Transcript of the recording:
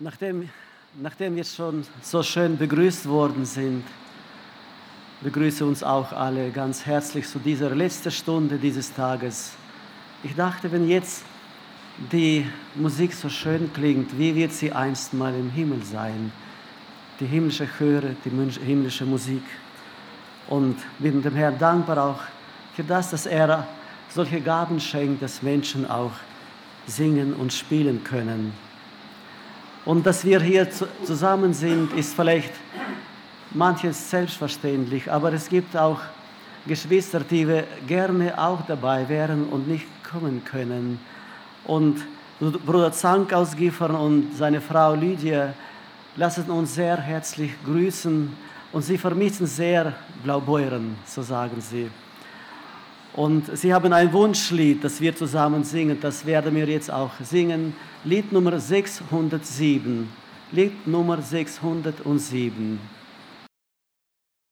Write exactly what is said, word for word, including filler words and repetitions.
Nachdem, nachdem wir schon so schön begrüßt worden sind, begrüße uns auch alle ganz herzlich zu dieser letzten Stunde dieses Tages. Ich dachte, wenn jetzt die Musik so schön klingt, wie wird sie einst mal im Himmel sein? Die himmlische Chöre, die himmlische Musik. Und bin dem Herrn dankbar auch für das, dass er solche Gaben schenkt, dass Menschen auch singen und spielen können. Und dass wir hier zusammen sind, ist vielleicht manches selbstverständlich, aber es gibt auch Geschwister, die gerne auch dabei wären und nicht kommen können. Und Bruder Zank aus Gifhorn und seine Frau Lydia lassen uns sehr herzlich grüßen und sie vermissen sehr Blaubeuren, so sagen sie. Und sie haben ein Wunschlied, das wir zusammen singen, das werden wir jetzt auch singen. Lied Nummer sechshundertsieben. Lied Nummer sechshundertsieben.